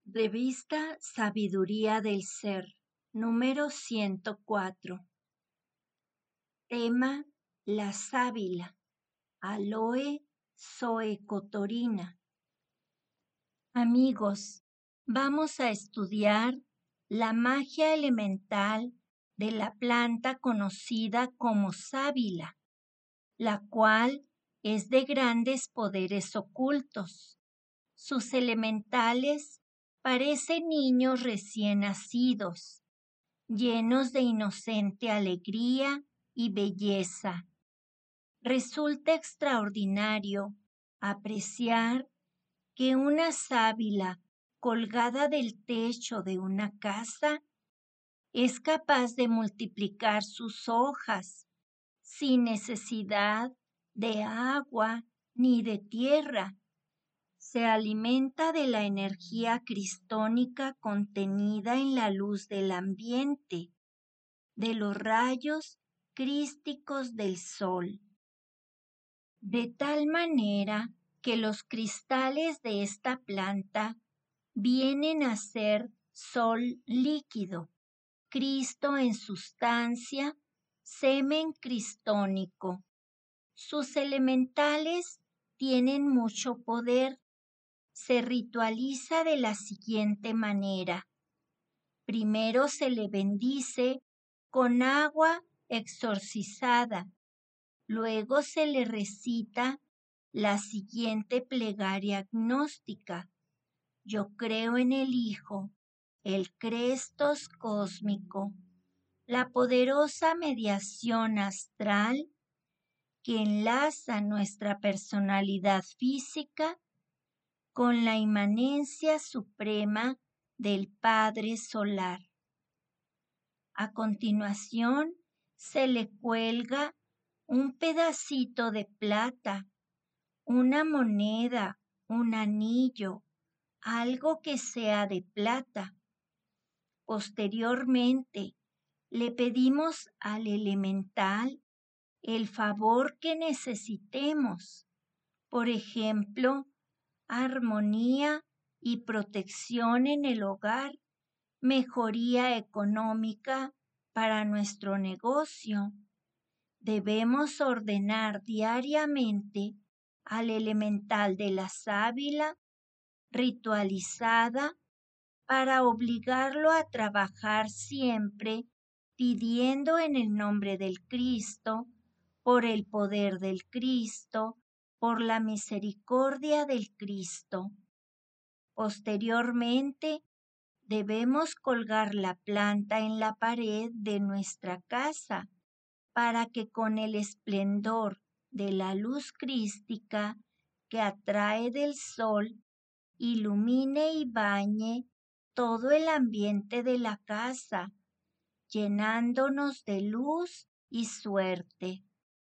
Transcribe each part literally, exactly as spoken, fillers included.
Revista Sabiduría del Ser, número ciento cuatro. Tema: la sábila, Aloe zoecotorina. Amigos, vamos a estudiar la magia elemental de la planta conocida como sábila, la cual es de grandes poderes ocultos. Sus elementales parecen niños recién nacidos, llenos de inocente alegría y belleza. Resulta extraordinario apreciar que una sábila colgada del techo de una casa es capaz de multiplicar sus hojas sin necesidad de agua ni de tierra. Se alimenta de la energía cristónica contenida en la luz del ambiente, de los rayos crísticos del sol. De tal manera que los cristales de esta planta vienen a ser sol líquido, Cristo en sustancia, semen cristónico. Sus elementales tienen mucho poder. Se ritualiza de la siguiente manera. Primero se le bendice con agua exorcizada. Luego se le recita la siguiente plegaria gnóstica. Yo creo en el Hijo, el Crestos cósmico, la poderosa mediación astral que enlaza nuestra personalidad física con la inmanencia suprema del Padre Solar. A continuación, se le cuelga un pedacito de plata, una moneda, un anillo, algo que sea de plata. Posteriormente, le pedimos al elemental el favor que necesitemos. Por ejemplo, armonía y protección en el hogar, mejoría económica para nuestro negocio. Debemos ordenar diariamente al elemental de la sábila ritualizada para obligarlo a trabajar siempre pidiendo en el nombre del Cristo, por el poder del Cristo, por la misericordia del Cristo. Posteriormente, debemos colgar la planta en la pared de nuestra casa para que con el esplendor de la luz crística que atrae del sol, ilumine y bañe todo el ambiente de la casa, llenándonos de luz y suerte.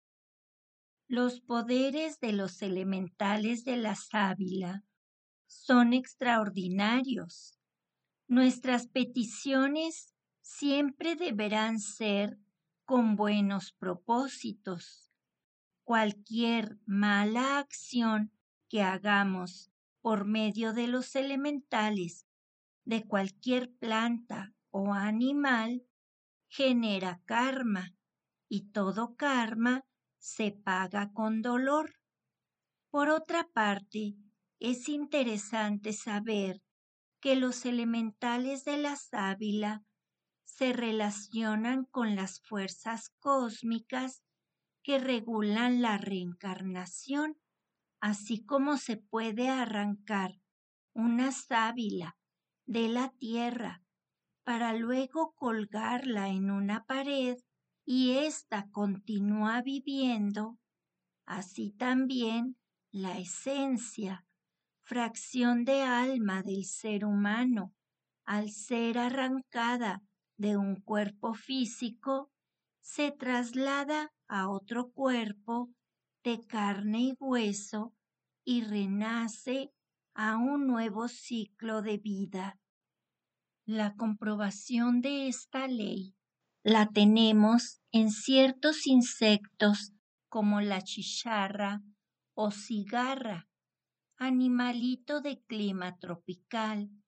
Los poderes de los elementales de la sábila son extraordinarios. Nuestras peticiones siempre deberán ser con buenos propósitos. Cualquier mala acción que hagamos por medio de los elementales de cualquier planta o animal genera karma, y todo karma se paga con dolor. Por otra parte, es interesante saber que los elementales de la sábila se relacionan con las fuerzas cósmicas que regulan la reencarnación, así como se puede arrancar una sábila de la tierra para luego colgarla en una pared y ésta continúa viviendo, así también la esencia, fracción de alma del ser humano, al ser arrancada de un cuerpo físico, se traslada a otro cuerpo de carne y hueso y renace a un nuevo ciclo de vida. La comprobación de esta ley la tenemos en ciertos insectos como la chicharra o cigarra, animalito de clima tropical,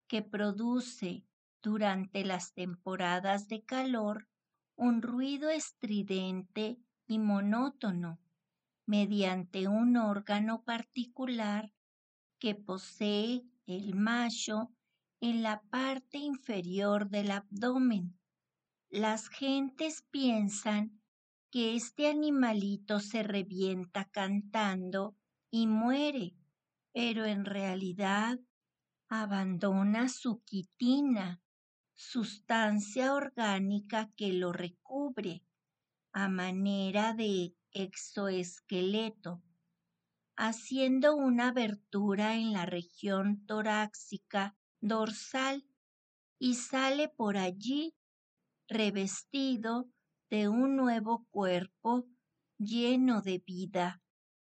que produce durante las temporadas de calor un ruido estridente y monótono mediante un órgano particular que posee el macho en la parte inferior del abdomen. Las gentes piensan que este animalito se revienta cantando y muere, pero en realidad abandona su quitina, sustancia orgánica que lo recubre, a manera de exoesqueleto, haciendo una abertura en la región torácica dorsal y sale por allí revestido de un nuevo cuerpo lleno de vida.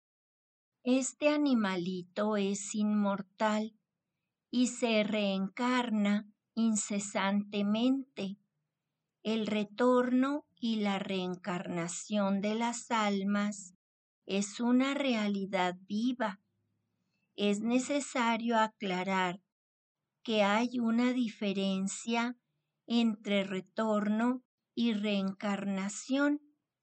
Este animalito es inmortal y se reencarna incesantemente. El retorno y la reencarnación de las almas es una realidad viva. Es necesario aclarar que hay una diferencia entre retorno y reencarnación.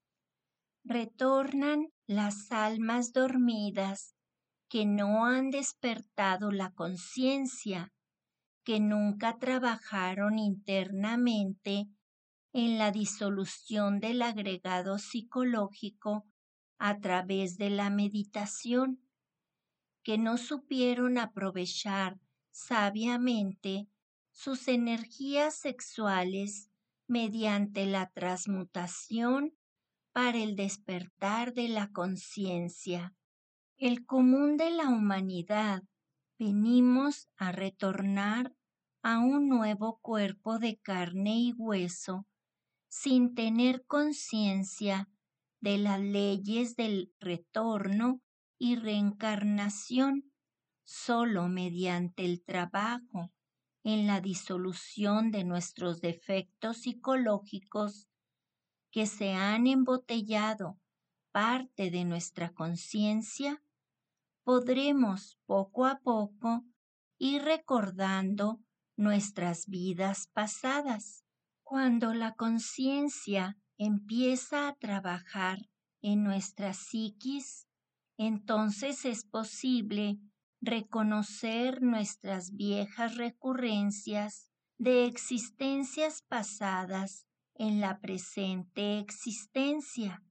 Retornan las almas dormidas que no han despertado la conciencia, que nunca trabajaron internamente en la disolución del agregado psicológico a través de la meditación, que no supieron aprovechar sabiamente sus energías sexuales mediante la transmutación para el despertar de la conciencia. El común de la humanidad venimos a retornar a un nuevo cuerpo de carne y hueso sin tener conciencia de las leyes del retorno y reencarnación, solo mediante el trabajo en la disolución de nuestros defectos psicológicos que se han embotellado parte de nuestra conciencia, podremos poco a poco ir recordando nuestras vidas pasadas. Cuando la conciencia empieza a trabajar en nuestra psiquis, entonces es posible reconocer nuestras viejas recurrencias de existencias pasadas en la presente existencia.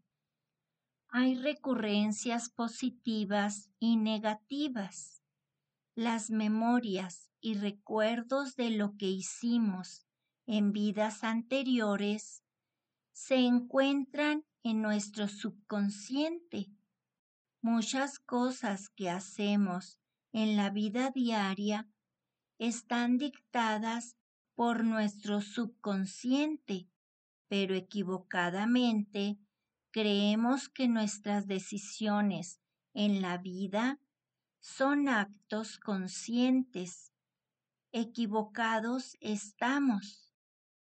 Hay recurrencias positivas y negativas. Las memorias y recuerdos de lo que hicimos en vidas anteriores se encuentran en nuestro subconsciente. Muchas cosas que hacemos en la vida diaria están dictadas por nuestro subconsciente, pero equivocadamente creemos que nuestras decisiones en la vida son actos conscientes. Equivocados estamos.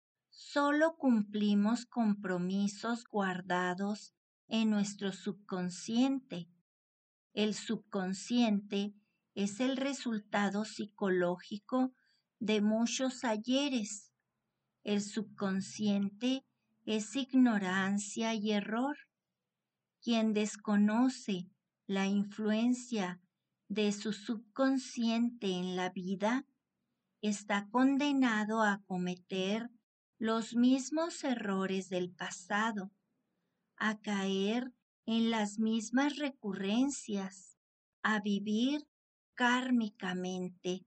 Solo cumplimos compromisos guardados en nuestro subconsciente. El subconsciente es el resultado psicológico de muchos ayeres. El subconsciente es ignorancia y error. Quien desconoce la influencia de su subconsciente en la vida está condenado a cometer los mismos errores del pasado, a caer en las mismas recurrencias, a vivir kármicamente.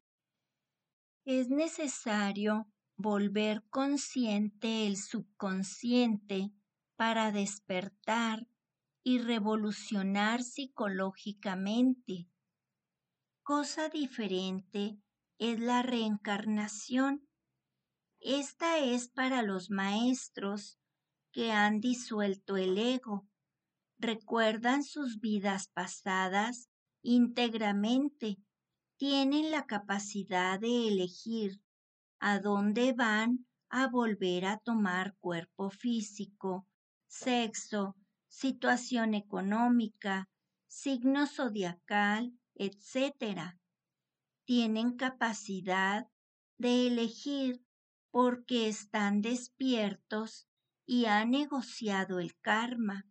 Es necesario volver consciente el subconsciente para despertar y revolucionar psicológicamente. Cosa diferente es la reencarnación. Esta es para los maestros que han disuelto el ego, recuerdan sus vidas pasadas íntegramente, tienen la capacidad de elegir a dónde van a volver a tomar cuerpo físico, sexo, situación económica, signo zodiacal, etcétera. Tienen capacidad de elegir porque están despiertos y han negociado el karma.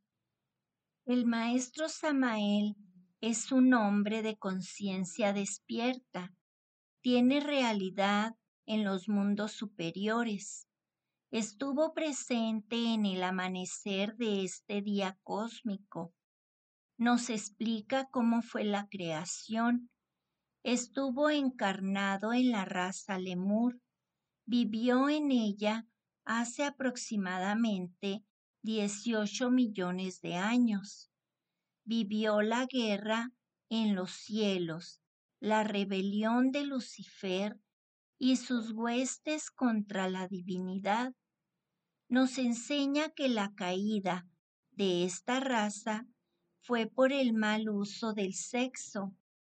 El maestro Samael es un hombre de conciencia despierta. Tiene realidad en los mundos superiores. Estuvo presente en el amanecer de este día cósmico. Nos explica cómo fue la creación. Estuvo encarnado en la raza Lemur. Vivió en ella hace aproximadamente dieciocho millones de años. Vivió la guerra en los cielos, la rebelión de Lucifer y sus huestes contra la divinidad. Nos enseña que la caída de esta raza fue por el mal uso del sexo.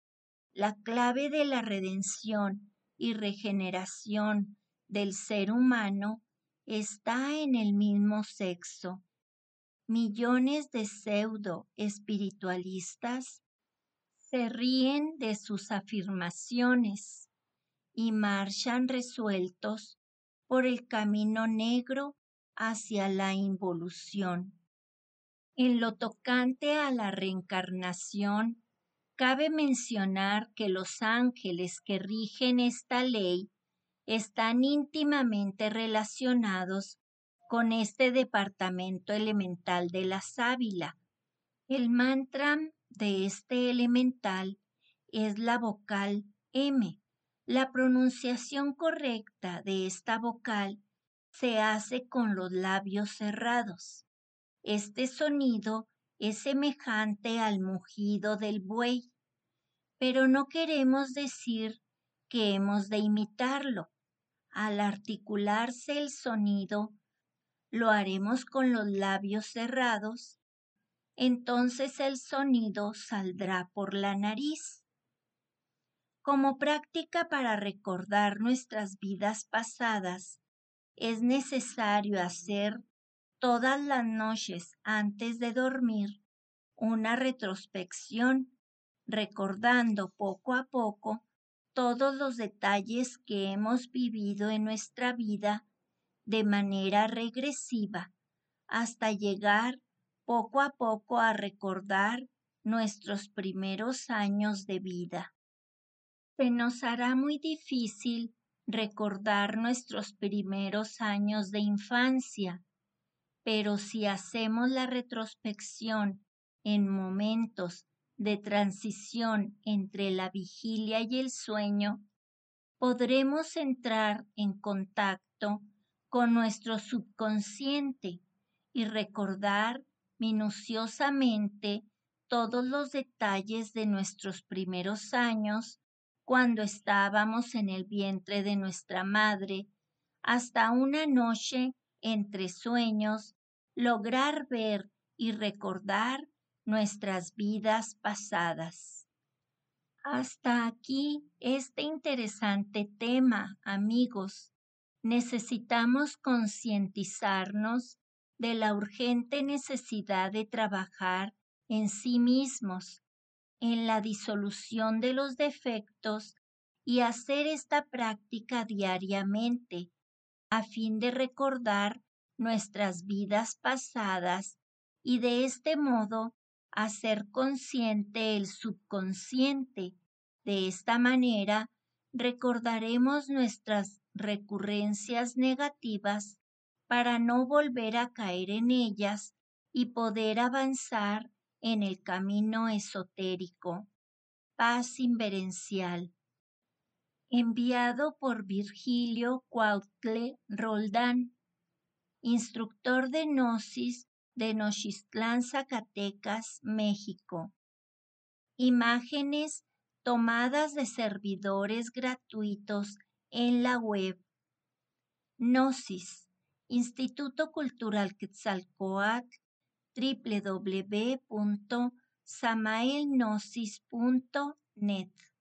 La clave de la redención y regeneración del ser humano está en el mismo sexo. Millones de pseudo espiritualistas se ríen de sus afirmaciones y marchan resueltos por el camino negro hacia la involución. En lo tocante a la reencarnación, cabe mencionar que los ángeles que rigen esta ley están íntimamente relacionados con este departamento elemental de la sábila. El mantra de este elemental es la vocal M. La pronunciación correcta de esta vocal se hace con los labios cerrados. Este sonido es semejante al mugido del buey, pero no queremos decir que hemos de imitarlo. Al articularse el sonido, lo haremos con los labios cerrados, entonces el sonido saldrá por la nariz. Como práctica para recordar nuestras vidas pasadas, es necesario hacer todas las noches antes de dormir una retrospección, recordando poco a poco todos los detalles que hemos vivido en nuestra vida de manera regresiva hasta llegar poco a poco a recordar nuestros primeros años de vida. Se nos hará muy difícil recordar nuestros primeros años de infancia, pero si hacemos la retrospección en momentos de transición entre la vigilia y el sueño, podremos entrar en contacto con nuestro subconsciente y recordar minuciosamente todos los detalles de nuestros primeros años cuando estábamos en el vientre de nuestra madre, hasta una noche entre sueños, lograr ver y recordar nuestras vidas pasadas. Hasta aquí este interesante tema, amigos. Necesitamos concientizarnos de la urgente necesidad de trabajar en sí mismos, en la disolución de los defectos y hacer esta práctica diariamente a fin de recordar nuestras vidas pasadas y de este modo hacer consciente el subconsciente. De esta manera recordaremos nuestras recurrencias negativas para no volver a caer en ellas y poder avanzar en el camino esotérico. Paz inverencial. Enviado por Virgilio Cuautle Roldán, instructor de Gnosis de Nochistlán, Zacatecas, México. Imágenes tomadas de servidores gratuitos en la web. Gnosis, Instituto Cultural Quetzalcóatl, w w w punto samaelgnosis punto net.